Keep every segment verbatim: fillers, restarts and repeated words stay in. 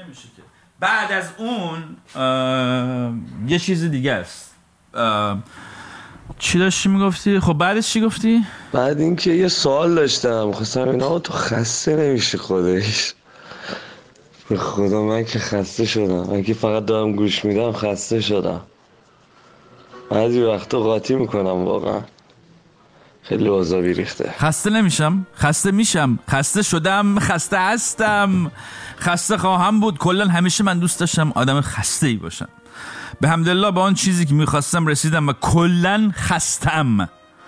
نمیشه که. بعد از اون یه چیز دیگه است. چی داشتی میگفتی؟ خب بعدش چی گفتی؟ بعد اینکه یه سوال داشتم، خواستم اینا تو خسته نمیشه خودش؟ به خدا من که خسته شدم، من که فقط دارم گوش میدم خسته شدم. بعضی وقتا قاطی میکنم واقعا، خیلی اوضاع بیریخته. خسته نمیشم، خسته میشم، خسته شدم، خسته هستم، خسته خواهم بود. کلا همیشه من دوست داشتم آدم خسته ای باشم. به حمدالله با آن چیزی که میخواستم رسیدم و کلا خستم.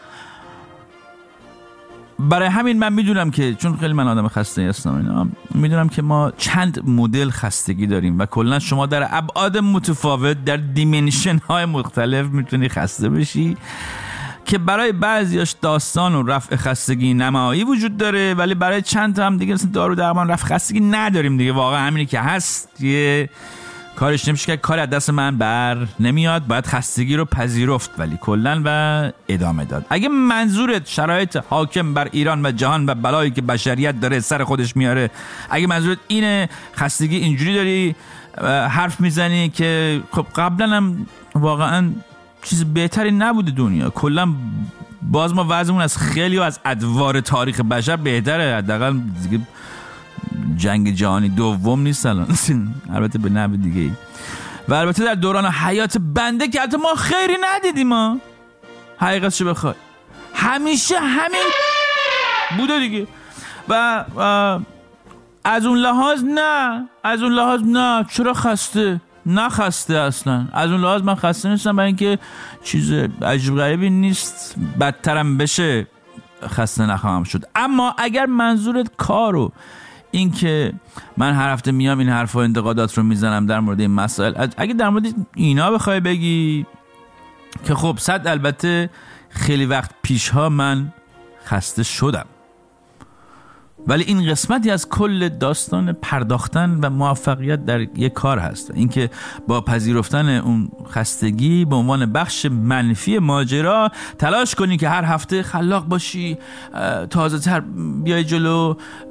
برای همین من میدونم که چون خیلی من آدم خسته هستم اینا، میدونم که ما چند مدل خستگی داریم و کلا شما در ابعاد متفاوت در دیمنشن های مختلف میتونی خسته بشی که برای بعضیاش داستان و رفع خستگی نمایی وجود داره، ولی برای چند تا هم دیگه مثلا دارو درمان رفع خستگی نداریم دیگه. واقعا همینی که هست یه کارش نمیشه که کار از دست من بر نمیاد، باید خستگی رو پذیرفت ولی کلن و ادامه داد. اگه منظورت شرایط حاکم بر ایران و جهان و بلایی که بشریت داره سر خودش میاره، اگه منظورت اینه خستگی اینجوری داری حرف میزنی که خب قبلا هم واقعا چیز بهتری نبوده دنیا، کلا باز ما وضعمون از خیلی و از ادوار تاریخ بشر بهتره. حداقل دیگه جنگ جهانی دوم نیست الان البته به نحو دیگه ای، و البته در دوران حیات بنده که حتی ما خیری ندیدیم. ما حقیقتشو بخوای همیشه همین بوده دیگه. و از اون لحاظ نه از اون لحاظ نه چرا خسته نه خسته اصلا. از اون لحاظ من خسته نیستم، برای اینکه چیز عجیب غریبی نیست، بدترم بشه خسته نخواهم شد. اما اگر منظورت کارو این که من هر هفته میام این حرفا انتقادات رو میزنم در مورد این مسائل، اگه در مورد اینا بخوای بگی که خب صد البته خیلی وقت پیشها من خسته شدم، ولی این قسمتی از کل داستان پرداختن و موفقیت در یک کار هست، اینکه با پذیرفتن اون خستگی به عنوان بخش منفی ماجرا تلاش کنی که هر هفته خلاق باشی، تازه تر بیای جلو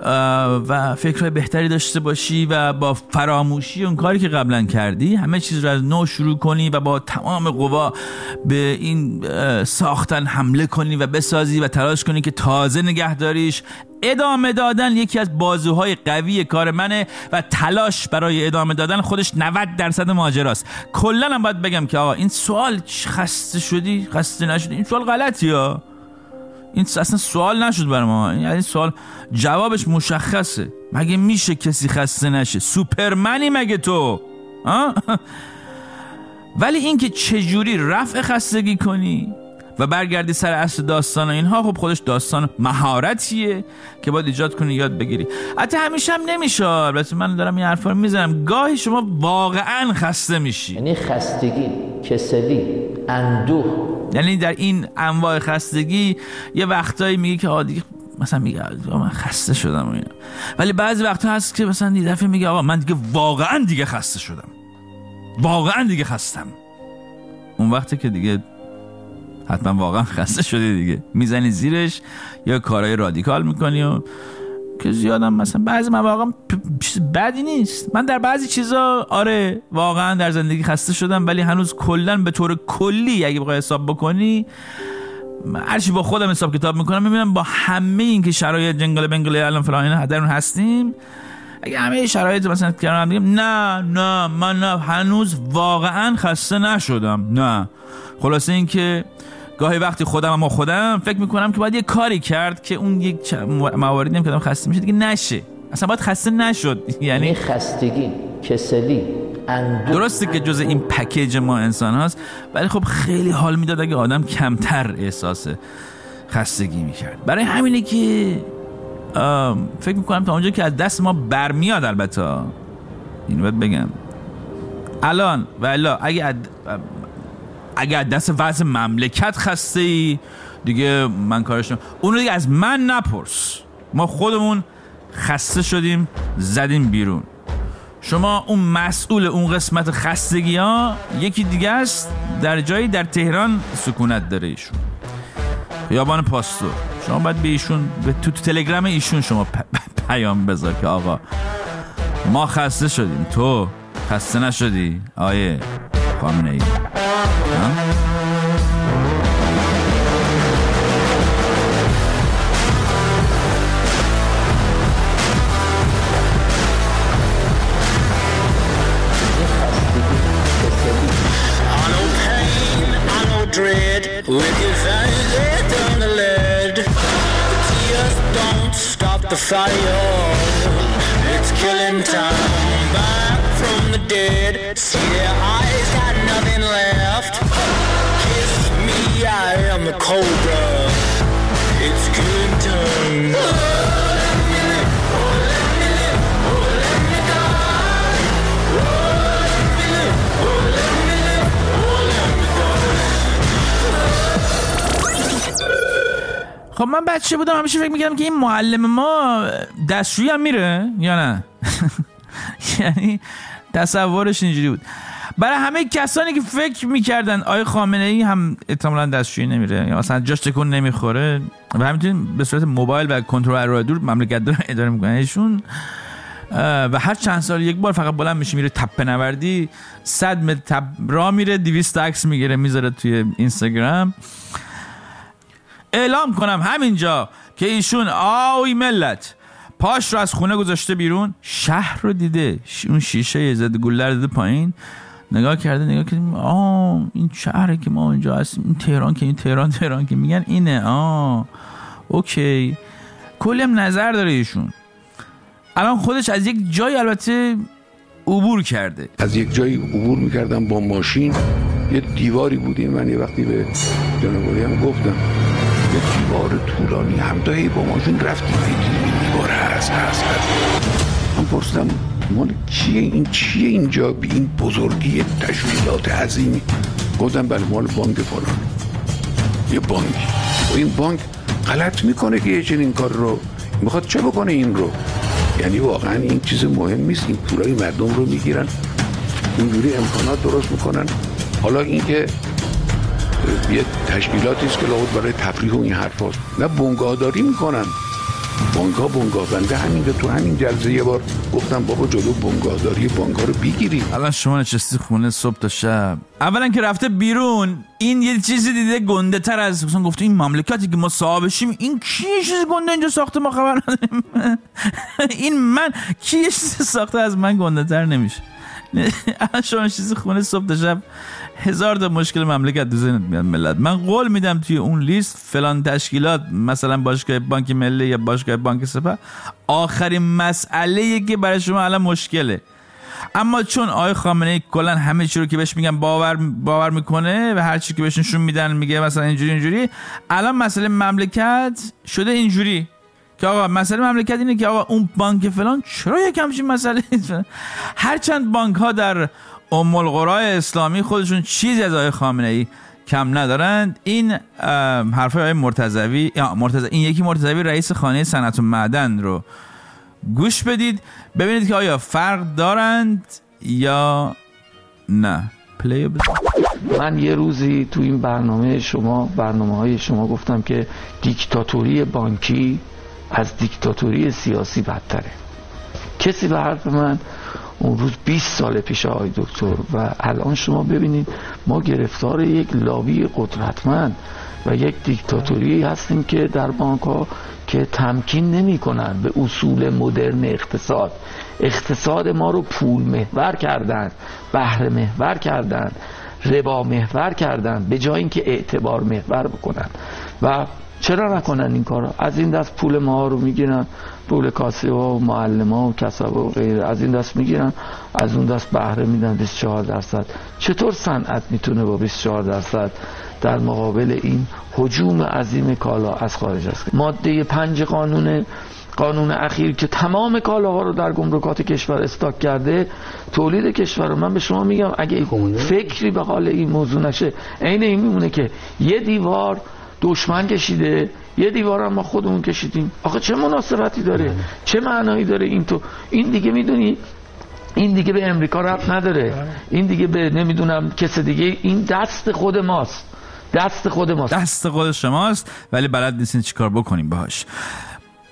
و فکرهای بهتری داشته باشی و با فراموشی اون کاری که قبلا کردی همه چیز رو از نو شروع کنی و با تمام قوا به این ساختن حمله کنی و بسازی و تلاش کنی که تازه نگه داریش. ادامه دادن یکی از بازوهای قوی کار منه و تلاش برای ادامه دادن خودش نود درصد ماجراست. کلا هم باید بگم که آقا این سوال خسته شدی خسته نشدی این سوال غلطیه. این اصلا سوال نشد برای ما، یعنی سوال جوابش مشخصه. مگه میشه کسی خسته نشه؟ سوپرمنی مگه تو؟ ولی این که چجوری رفع خستگی کنی و برگردی سر اصل داستان و اینها، خب خودش داستان مهارتیه که باید ایجاد کنی یاد بگیری. حتی همیشه هم نمیشه، البته من دارم این حرفا رو میزنم، گاهی شما واقعا خسته میشی، یعنی خستگی، کسلی، اندوه، یعنی در این انواع خستگی یه وقتایی میگی که آقا دیگه مثلا میگه من خسته شدم و اینا، ولی بعضی وقتا هست که مثلا یه دفعه میگه آقا من دیگه واقعا دیگه خسته شدم، واقعا دیگه خستم. اون وقتی که دیگه حتما واقعا خسته شدی دیگه، میزنی زیرش یا کارهای رادیکال میکنی و که زیادم مثلا بعضی مواقع چیز بدی نیست. من در بعضی چیزا آره واقعا در زندگی خسته شدم، ولی هنوز کلا به طور کلی اگه بخوای حساب بکنی، هرچی با خودم حساب کتاب میکنم میبینم با همه این که شرایط جنگل بنگل الان فلان اینا درون هستیم، اگه همه شرایط مثلا کردم میگم نه نه من نه هنوز واقعا خسته نشدم. نه خلاصه این که گاهی وقتی خودم اما خودم فکر میکنم که باید یه کاری کرد که اون یک مواردی هم که آدم خسته میشه دیگه نشه، اصلا باید خسته نشد. یعنی خستگی، کسلی، اندوه درسته که جز این پکیج ما انسان هاست، ولی خب خیلی حال میداد اگه آدم کمتر احساس خستگی میکرد. برای همینه که فکر میکنم تا اونجا که از دست ما برمیاد، البته اینو باید بگم الان و الا اگه اد... اگه از دست وضع مملکت خسته ای دیگه من کارش نم اونو دیگه از من نپرس، ما خودمون خسته شدیم زدیم بیرون. شما اون مسئول اون قسمت خستگی ها یکی دیگه است، در جایی در تهران سکونت داره ایشون، خیابان پاستور. شما باید به ایشون به تو, تو تلگرام ایشون شما پ... پیام بذار که آقا ما خسته شدیم، تو خسته نشدی آیه خامنه ای؟ Dread, wicked fires lay down the lead. The tears don't stop the fire. It's killing time. Back from the dead. See their eyes got nothing left. Kiss me, I am the cobra. It's killing time. خب من بچه بودم همیشه فکر میکردم که این معلم ما دستشویی هم میره یا نه. یعنی تصورش اینجوری بود. برای همه کسانی که فکر میکردن آقای خامنه ای هم احتمالاً دستشویی نمیره یا مثلا جاش تکون نمیخوره و همینطوری به صورت موبایل و کنترل راه دور مملکت رو اداره میکنه ایشون و هر چند سال یک بار فقط بلند میشه میره تپه نوردی، صد متر تپ راه میره، دویست عکس میگیره میذاره توی اینستاگرام. اعلام کنم همینجا که ایشون آوی ملت پاش رو از خونه گذاشته بیرون، شهر رو دیده، اون شیشه ضد گلر دیده پایین، نگاه کرده نگاه کرده آه این شهره که ما اینجا هستیم، این تهران که این تهران تهران که میگن اینه، آه اوکی. کلم نظر داره ایشون. الان خودش از یک جای البته عبور کرده، از یک جایی عبور میکردم با ماشین، یه دیواری بودیم، من یه وقتی به جنابالی هم گفتم یه دیوار طولانی همتایی با ماشین رفتیم دیدیم این دیوار هست هست هست من پرسیدم مال کیه این، چیه اینجا بی این بزرگی تشکیلات عظیمی؟ گفتم بله مال بانک فلان. یه بانک و این بانک غلط میکنه که یه چنین کار رو میخواد چه بکنه این رو، یعنی واقعا این چیز مهم نیست، این پولای مردم رو میگیرن اینجوری امکانات درست میکنن. حالا این که یه تشکیلاتی است که لابد برای تفریح و این حرف هست، نه بنگاهداری میکنن. بانک‌ها بنگاه بنده همین که تو همین جلسه یه بار گفتم بابا جلو بنگاهداری بانک‌ها رو بگیریم. الان شما نشستی خونه صبح تا شب، اولا که رفته بیرون این یه چیزی دیده گنده تر از مثلا گفته این مملکتی که ما صاحبشیم، این کی چیز گنده اینجا ساخته ما خبر نداریم. این من کی چیز ساخته از من گنده تر نمیشه. الان شما نشستی خونه صبح تا شب، هزار تا مشکل مملکت تو ذهنت میاد ملت. من قول میدم توی اون لیست فلان تشکیلات، مثلا باشگاه بانک ملی یا باشگاه بانک سپاه، آخرین مسئله‌ای که برای شما الان مشکله. اما چون آقای خامنه ای کلا همه چی رو که بهش میگن باور باور میکنه و هر چی که بهش نشون میدن میگه مثلا اینجوری اینجوری، الان مسئله مملکت شده اینجوری که آقا مسئله مملکت اینه که آقا اون بانک فلان چرا یک همچین مسئله. هرچند بانک ها در ام القرى اسلامی خودشون چیزی از آقای خامنه ای کم ندارند، این حرفای آقای مرتضوی، یا مرتضوی این یکی مرتضوی رئیس خانه صنعت و معدن رو گوش بدید ببینید که آیا فرق دارند یا نه. پلی بزن. من یه روزی تو این برنامه شما برنامه های شما گفتم که دیکتاتوری بانکی از دیکتاتوری سیاسی بدتره. کسی به حرف من اون روز بیست سال پیش آقای دکتر و الان شما ببینید ما گرفتار یک لابی قدرتمند و یک دیکتاتوری هستیم که در بانک ها که تمکین نمی کنن به اصول مدرن اقتصاد. اقتصاد ما رو پول محور کردن، بهره محور کردن، ربا محور کردن به جای اینکه اعتبار محور بکنن. و چرا نکنن این کارو؟ از این دست پول ما رو میگیرن، پول کاسه ها و معلم ها و کسب و غیره از این دست میگیرن، از اون دست بهره میدن بیست و چهار درصد. چطور صنعت میتونه با بیست و چهار درصد در مقابل این هجوم عظیم کالا از خارج است؟ ماده پنج قانون قانون اخیر که تمام کالاها رو در گمرکات کشور استاک کرده، تولید کشور رو من به شما میگم اگه فکری به حال این موضوع نشه عین این میمونه که یه دیوار دشمن کشیده، یه دیوار هم ما خودمون کشیدیم. آخه چه مناسبتی داره؟ چه معنایی داره این؟ تو این دیگه میدونی این دیگه به امریکا ربط نداره، این دیگه به نمیدونم کس دیگه، این دست خود ماست، دست خود ماست، دست خود شماست، ولی بلد نیستین چیکار بکنیم باهاش.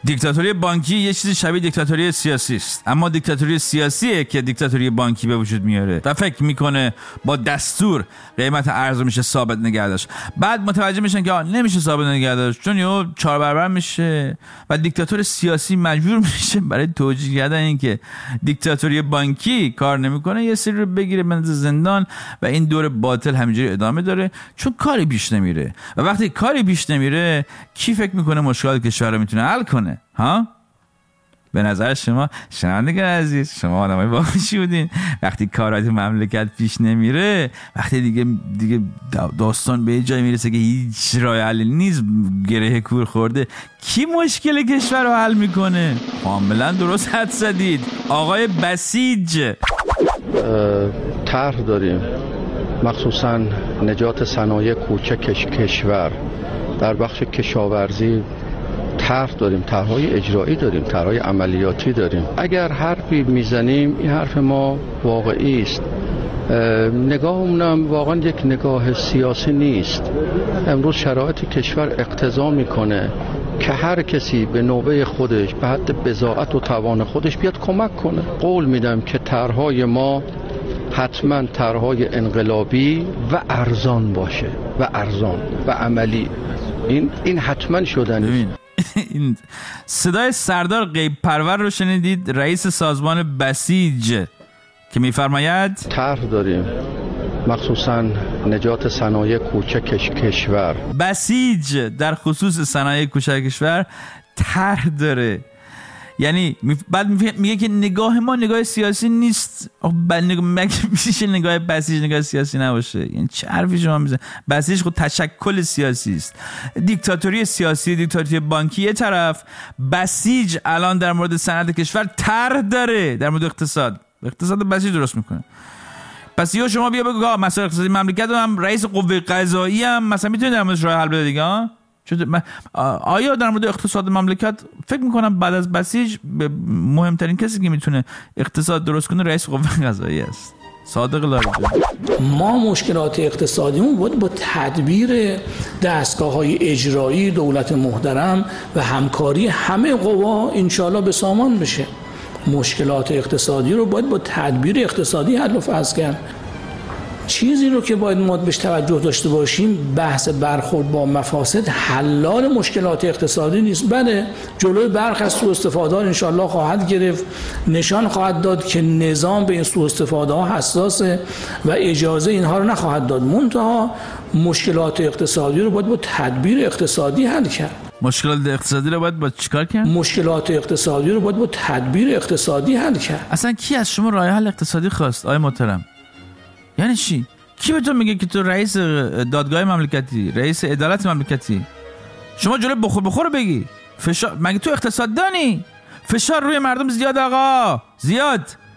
دیکتاتوری بانکی یه چیزی شبیه دیکتاتوری سیاسی است، اما دیکتاتوری سیاسیه که دیکتاتوری بانکی به وجود میاره و فکر میکنه با دستور قیمت ارز میشه ثابت نگه داشت. بعد متوجه میشن که نمیشه ثابت نگه داشت، چون یهو چهار برابر میشه و دیکتاتور سیاسی مجبور میشه برای توجیه کردن اینکه دیکتاتوری بانکی کار نمیکنه یه سری رو بگیره بندازه زندان و این دور باطل همینجوری ادامه داره، چون کاری پیش نمیره. و وقتی کاری پیش نمیره کی فکر میکنه مشکلات کشور رو میتونه حل کنه؟ ها؟ به نظر شما شنوندگان عزیز، شما آدمای باهوشی بودین، وقتی کارات مملکت پیش نمیره، وقتی دیگه دیگه داستان به جای میرسه که هیچ راه حل نیست، گره کور خورده، کی مشکل کشور رو حل میکنه؟ کاملا درست حد زدید آقای بسیج. طرح داریم مخصوصا نجات صنایع کوچک کشور در بخش کشاورزی، طرح داریم، طرح‌های اجرایی داریم، طرح‌های عملیاتی داریم. اگر حرفی میزنیم این حرف ما واقعی است، نگاهمون هم واقعا یک نگاه سیاسی نیست. امروز شرایط کشور اقتضا میکنه که هر کسی به نوبه خودش به حد بضاعت و توان خودش بیاد کمک کنه. قول میدم که طرح‌های ما حتما طرح‌های انقلابی و ارزان باشه و ارزان و عملی. این این حتما شدنی. این صدای سردار غیب پرور رو شنیدید، رئیس سازمان بسیج که میفرماید طرح داریم مخصوصا نجات صنایع کوچک کشور. بسیج در خصوص صنایع کوچک کشور طرح داره، یعنی بعد میگه که نگاه ما نگاه سیاسی نیست. بعد میشه نگاه بسیج نگاه سیاسی نباشه؟ یعنی چه حرفی شما میزنید؟ بسیج خود تشکل سیاسی است. دیکتاتوری سیاسی، دیکتاتوری بانکی یه طرف، بسیج الان در مورد صنعت کشور طرح داره، در مورد اقتصاد اقتصاد بسیج درست میکنه. پس یا شما بیا بگو مسائل اقتصادی مملکت رو هم رئیس قوه قضاییه هم مثلا میتونه در موردش راه حل بده دیگه. آیا در مورد اقتصاد مملکت فکر میکنم بعد از بسیج مهمترین کسی که میتونه اقتصاد درست کنه رئیس قوه قضاییه است؟ صادق لاریجانی. ما مشکلات اقتصادیمون باید با تدبیر دستگاه‌های اجرایی دولت محترم و همکاری همه قوا انشالله به سامان بشه. مشکلات اقتصادی رو باید با تدبیر اقتصادی حل و فصل کرد. چیزی رو که باید ما بهش توجه داشته باشیم، بحث برخورد با مفاسد حلال مشکلات اقتصادی نیست. بله جلوی برخی از سوء استفاده ها انشالله خواهد گرفت، نشان خواهد داد که نظام به این سوء استفاده ها حساسه و اجازه اینها رو نخواهد داد. منتها مشکلات اقتصادی رو باید با تدبیر اقتصادی حل کرد. مشکلات اقتصادی رو باید با چیکار کرد؟ مشکلات اقتصادی رو باید با تدبیر اقتصادی حل کرد. اصلا کی از شما راه حل اقتصادی خواست آقای محترم؟ یعنی چی؟ کی به تو میگه که تو رئیس دادگاه مملکتی، رئیس عدالت مملکتی؟ شما جلوی بخور بخور بگی. فشار مگه تو اقتصاد دانی؟ فشار روی مردم زیاد آقا، زیاد.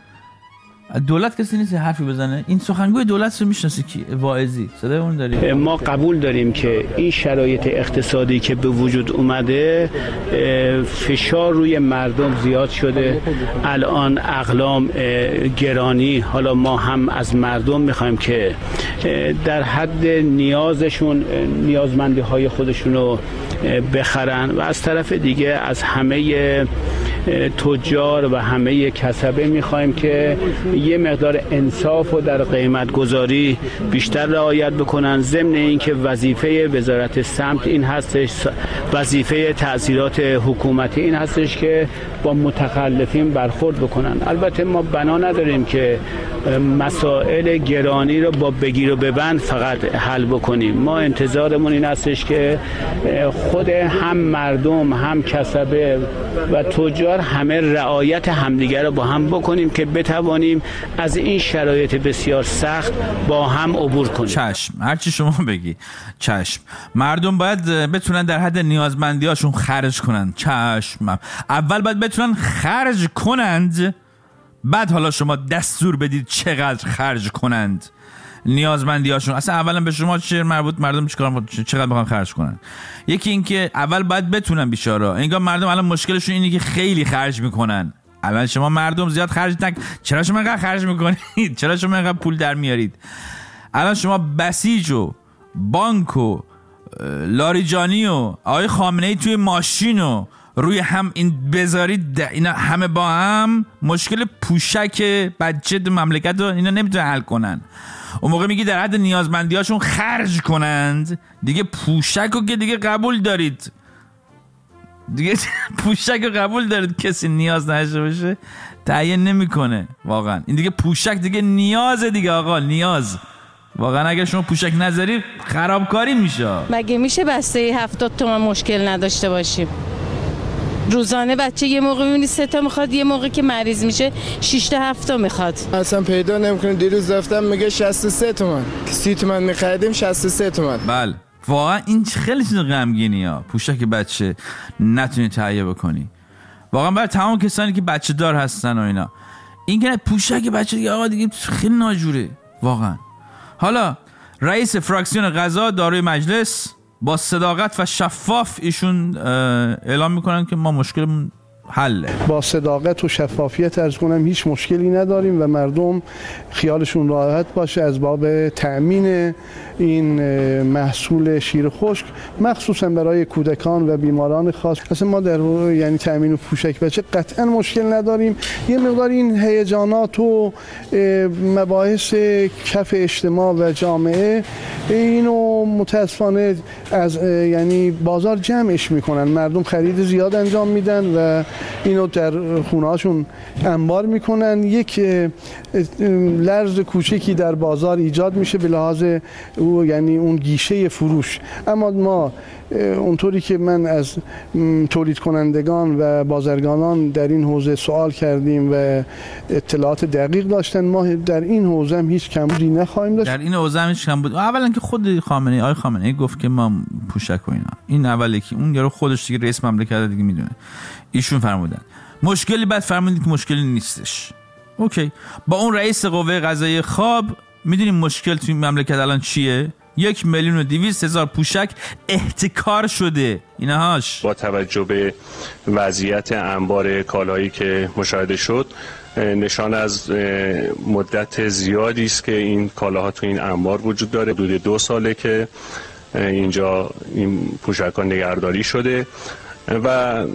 دولت کسی نیست حرفی بزنه. این سخنگوی دولت رو میشناسی کی؟ واعظی. صدای اون داری؟ ما قبول داریم که این شرایط اقتصادی که به وجود اومده فشار روی مردم زیاد شده. الان اقلام گرانی، حالا ما هم از مردم میخوایم که در حد نیازشون نیازمندی های خودشون رو بخرن و از طرف دیگه از همه تجار و همه کسبه میخوایم که یه مقدار انصاف و در قیمت گذاری بیشتر رعایت بکنن. ضمن اینکه وظیفه وزارت سمت این هستش، وظیفه تأثیرات حکومتی این هستش که با متخلفین برخورد بکنن. البته ما بنا نداریم که مسائل گرانی رو با بگیر و ببند فقط حل بکنیم. ما انتظارمون این هستش که خود هم مردم هم کسبه و تجار همه رعایت همدیگر رو با هم بکنیم که بتوانیم از این شرایط بسیار سخت با هم عبور کنیم. چشم، هرچی شما بگی. چشم، مردم باید بتونن در حد نیازمندی هاشون خرج کنن. چشم، اول باید بتونن خرج کنند، بعد حالا شما دستور بدید چقدر خرج کنند. نیازمندی هاشون اصلا اولا به شما چه مربوط؟ مردم چیکار چقدر بخوان خرج کنن؟ یکی این که اول باید بتونن بیچارا. انگار مردم الان مشکلشون اینه که خیلی خرج میکنن. اول شما مردم زیاد خرج نک، چرا شما اینقدر خرج میکنید؟ چرا شما اینقدر پول در میارید؟ الان شما بسیج و بانک و لاریجانی و آقای خامنه‌ای توی ماشین و روی هم این بذارید، اینا همه با هم مشکل پوشک بچه دو مملکت رو اینا نمیتونه حل کنن. اون موقع میگی در حد نیازمندی هاشون خرج کنند، دیگه پوشک رو که دیگه قبول دارید، دیگه پوشک رو قبول دارید کسی نیاز نشه باشه تعیین نمیکنه. واقعا این دیگه پوشک دیگه نیازه دیگه آقا، نیاز. واقعا اگر شما پوشک نذاری خرابکاری میشه. مگه میشه بسته هفتاد تومن مشکل نداشته باشیم؟ روزانه بچه یه موقع میبینی سه تا میخواد، یه موقع که مریض میشه شش تا هفت تا میخواد. اصلا پیدا نمیکنه. دیروز رفتم میگه شصت و سه تومن، سی تومن میخریدیم شصت و سه تومن. بله واقعا این خیلی چیز غمگینی ها، پوشک بچه نتونی تهیه بکنی. واقعا برای تمام کسانی که بچه دار هستن و اینا، این که پوشک بچه دیگه آقا دیگه خیلی ناجوره واقعا. حالا رئیس فراکسیون غذا داروی مجلس با صداقت و شفاف ایشون اعلام میکنن که ما مشکلمون حله. با صداقت و شفافیت عرض کنم هیچ مشکلی نداریم و مردم خیالشون راحت باشه از باب تأمین این محصول شیر خشک، مخصوصا برای کودکان و بیماران خاص. اصلا ما در یعنی تأمین پوشک بچه قطعا مشکل نداریم. یه مقدار این هیجانات و مباحث کف اجتماع و جامعه اینو متاسفانه از یعنی بازار جمعش میکنن، مردم خرید زیاد انجام میدن و اینو در خونه هاشون انبار میکنن. یک لرز کوچکی در بازار ایجاد میشه به لحاظ او یعنی اون گیشه فروش. اما ما اونطوری که من از تولید کنندگان و بازرگانان در این حوزه سوال کردیم و اطلاعات دقیق داشتن، ما در این حوزه هم هیچ کمبودی نخواهیم داشت. در این حوزه هم هیچ کمبود. اولا که خود خامنه‌ای آقای خامنه‌ای گفت که ما پوشک و اینا، این اولی که اون یارو خودش دیگه رئیس مملکت دیگه میدونه، ایشون فرمودن مشکلی، بعد فرمودید که مشکلی نیستش. اوکی، با اون رئیس قوه قضاییه خواب میدونیم مشکل توی مملکت الان چیه؟ یک میلیون و دویست هزار پوشک احتکار شده. اینهاش با توجه به وضعیت انبار کالایی که مشاهده شد، نشان از مدت زیادی است که این کالاها تو این انبار وجود داره. حدود دو ساله که اینجا این پوشک‌ها نگهداری شده و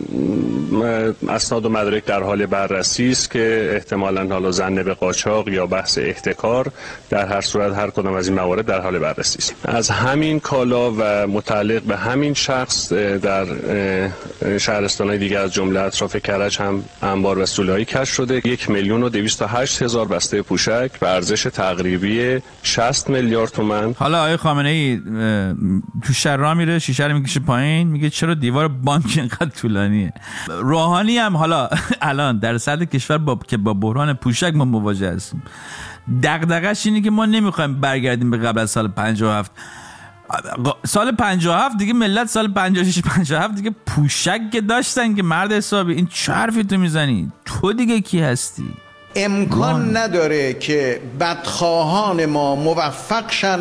اسناد و مدارک در حال بررسی است که احتمالاً حالا ظن به قاچاق یا بحث احتکار، در هر صورت هر کدام از این موارد در حال بررسی است. از همین کالا و متعلق به همین شخص در شهرستان‌های دیگه از جمله اطراف کرج هم انبار و سوله‌ای کشف شده. یک میلیون و دویست و هشت هزار بسته پوشک به ارزش تقریبی شصت میلیارد تومان. حالا آقای خامنه‌ای تو شهر راه میره، شیشه رو میکشه پایین، میگه چرا دیوار بانک اینقدر طولانیه. روحانی هم حالا الان در سطح کشور با که با بحران پوشک ما مواجه هستیم، دغدغه‌اش اینه که ما نمیخوایم برگردیم به قبل از سال پنجاه و هفت. سال پنجاه و هفت دیگه ملت سال پنجاه و شش پنجاه و هفت دیگه پوشک که داشتن که مرد حسابی. این چه حرفی تو میزنی؟ تو دیگه کی هستی؟ امکان من. نداره که بدخواهان ما موفق شن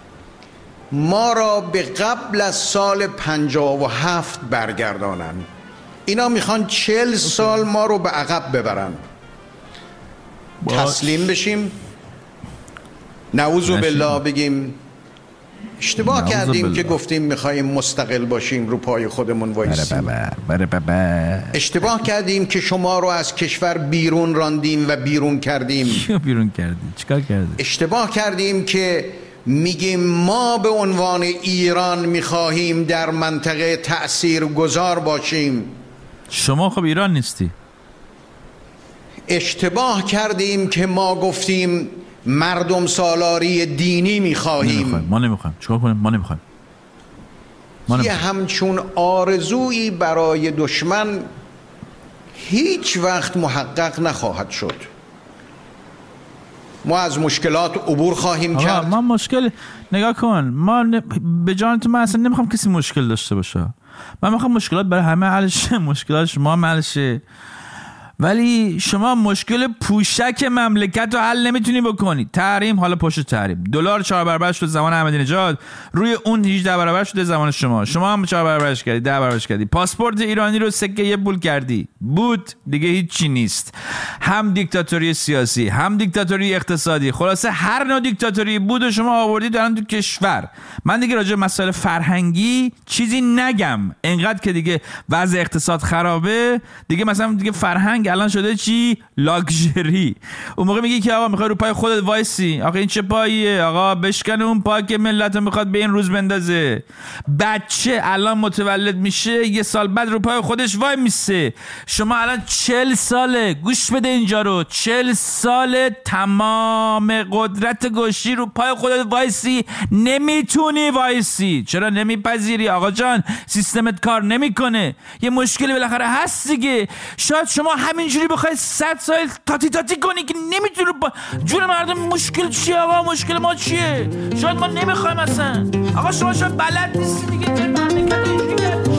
ما را به قبل از سال پنجاه و هفت برگردانن. اینا میخوان چهل سال ما رو به عقب ببرن. باش. تسلیم بشیم، نعوذ بالله بگیم اشتباه کردیم بالله. که گفتیم میخوایم مستقل باشیم، رو پای خودمون وایسیم. بره بره. اشتباه کردیم که شما رو از کشور بیرون راندیم و بیرون کردیم. کیو بیرون کردیم؟ چیکار کردیم؟ اشتباه کردیم که میگیم ما به عنوان ایران میخواهیم در منطقه تأثیر گذار باشیم. شما خب ایران نیستی. اشتباه کردیم که ما گفتیم مردم سالاری دینی میخواهیم. نمیخوایم. ما نمیخوایم. چیکار کنیم؟ ما نمیخوایم. یه همچون آرزویی برای دشمن هیچ وقت محقق نخواهد شد. ما از مشکلات عبور خواهیم کرد. ما مشکل نگاه کن، ما ن... به جان تو من اصلا نمیخوام کسی مشکل داشته باشه. من میخوام مشکلات برای همه حل شه، مشکلات شما حل شه. ولی شما مشکل پوشک مملکت رو حل نمیتونی بکنی. تحریم، حالا پشت تحریم دلار چهار برابر شد زمان احمدی نژاد، روی اون هجده برابر شده زمان شما. شما هم چهار برابرش کردی، ده برابرش کردی. پاسپورت ایرانی رو سکه یه پول کردی، بود دیگه هیچی نیست. هم دیکتاتوری سیاسی، هم دیکتاتوری اقتصادی، خلاصه هر نوع دیکتاتوری بود و شما آوردید الان تو کشور. من دیگه راجع به مسائل فرهنگی چیزی نگم، انقدر که دیگه وضع اقتصاد خرابه دیگه. مثلا دیگه فرهنگ الان شده چی؟ لاکچری. اون موقع میگی که آقا میخوای رو پای خودت وایسی، آقا این چه پاییه؟ آقا بشکن اون پای که ملت میخواد به این روز بندازه. بچه الان متولد میشه، یه سال بعد رو پای خودش وای میسه. شما الان چل ساله، گوش بده اینجا رو، چل ساله تمام قدرت گوشی رو پای خودت وایسی، نمیتونی وایسی. چرا نمیپذیری آقا جان؟ سیستمت کار نمیکنه، یه مشکلی بالاخره هست دیگه. شاید شما همینجوری بخوای صد سال تاتی تاتی کنی که نمیتونی با جون مردم. مشکل چیه آقا؟ مشکل ما چیه؟ شاید ما نمیخوایم اصلا. آقا شما شاید بلد نیستی دیگه که مملکت اینجوری کرد.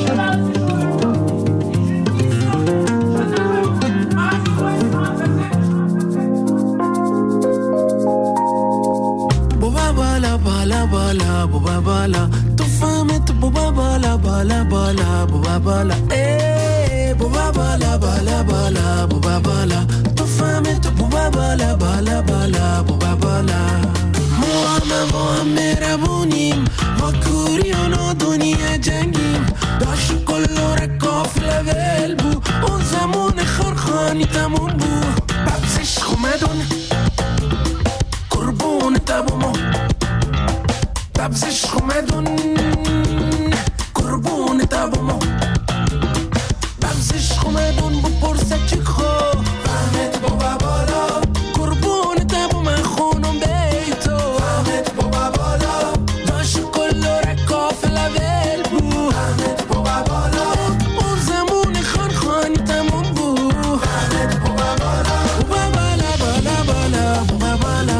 Boba bala bala bala, boba bala. Tu fame tu boba bala bala bala, boba bala. Eh, boba bala bala bala, boba bala. Tu fame tu boba bala bala bala, boba bala. Muamma muamma rabunim, vakuriano dunia jangim. Dash kolora kafla velbu, on zaman kharkhani tamam bu. Babsish khumadun. قربون تبومو تبزش خمدون قربون تبومو تبزش خمدون بپرسه چی خو فهمت بابا بالا قربون تبو من خونم بیتو فهمت بابا بالا داشت کلو رکاف لول بو فهمت بابا بالا اون زمون خان خانی تموم بو فهمت بابا بالا بابا بالا بالا بالا بابا بالا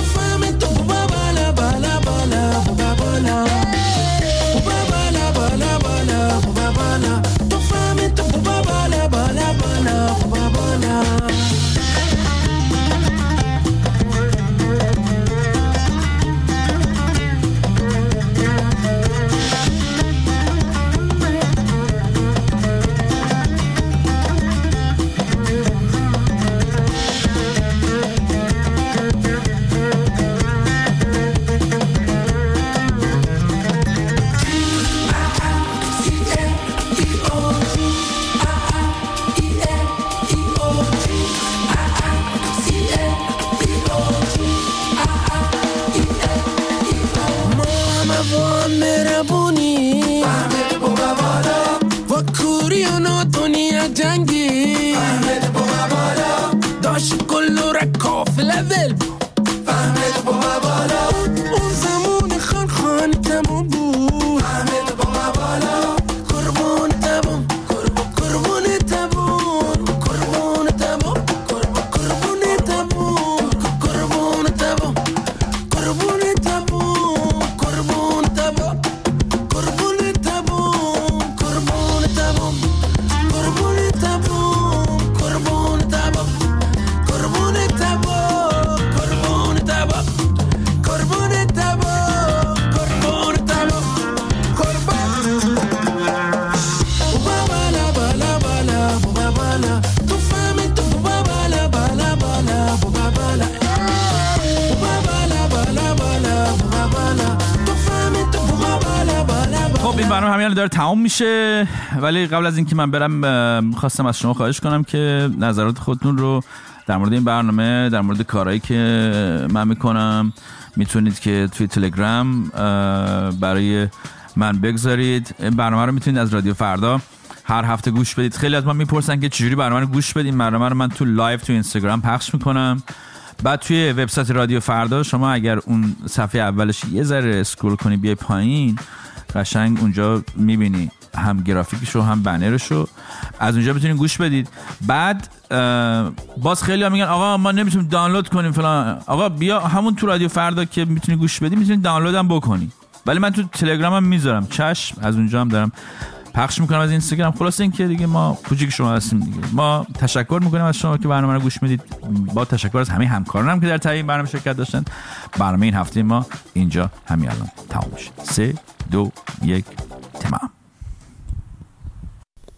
داره تمام میشه، ولی قبل از اینکه من برم خواستم از شما خواهش کنم که نظرات خودتون رو در مورد این برنامه، در مورد کارهایی که من میکنم میتونید که توی تلگرام برای من بگذارید. این برنامه رو میتونید از رادیو فردا هر هفته گوش بدید. خیلی از من میپرسن که چجوری برنامه رو گوش بدیم. برنامه رو من تو لایو تو اینستاگرام پخش میکنم. بعد توی وبسایت رادیو فردا شما اگر اون صفحه اولش یه ذره اسکرول کنی بیای پایین، قشنگ اونجا میبینی هم گرافیکشو هم بنرشو، از اونجا بتونین گوش بدید. بعد باز خیلی ها میگن آقا ما نمیتونیم دانلود کنیم فلان. آقا بیا همون تو رادیو فردا که میتونی گوش بدی میتونی دانلود هم بکنی، ولی من تو تلگرامم میذارم، چشم، از اونجا هم دارم پخش میکنم از اینستاگرام. خلاص این که دیگه ما کوچیک شما هستیم دیگه. ما تشکر میکنیم از شما که برنامه رو گوش میدید. با تشکر از همه همکارانم که در تهیه برنامه شرکت داشتن. برنامه این هفته ما اینجا همین الان تمام میشه. سه دو یک